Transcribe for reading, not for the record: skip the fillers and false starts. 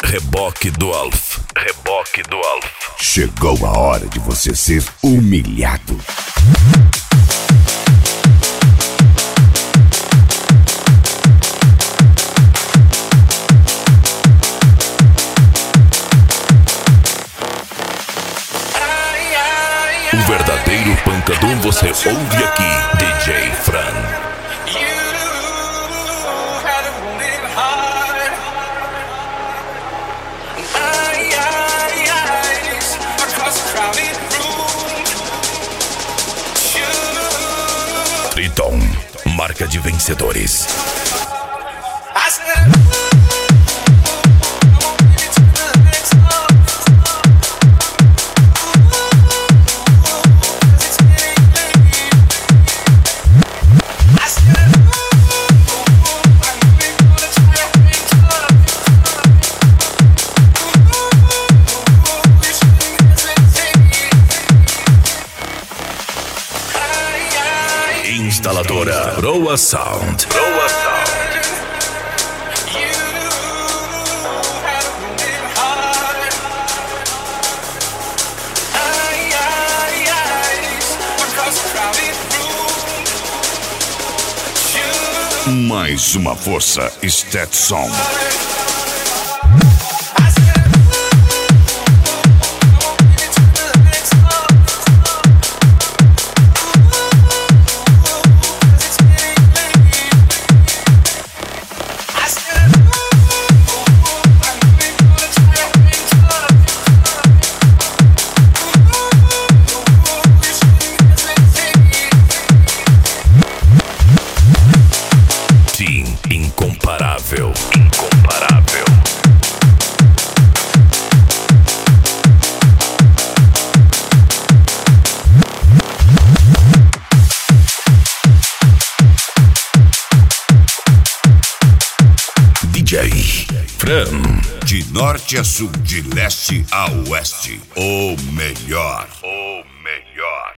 Reboque do Alf. Reboque do Alf. Chegou a hora de você ser humilhado. O verdadeiro pancadão você ouve aqui, DJ Fran. Triton, marca de vencedores. Instaladora Roa Sound. Roa Sound. Mais uma força, Stetson. Incomparável. Incomparável. DJ Fran. De norte a sul, de leste a oeste, o melhor.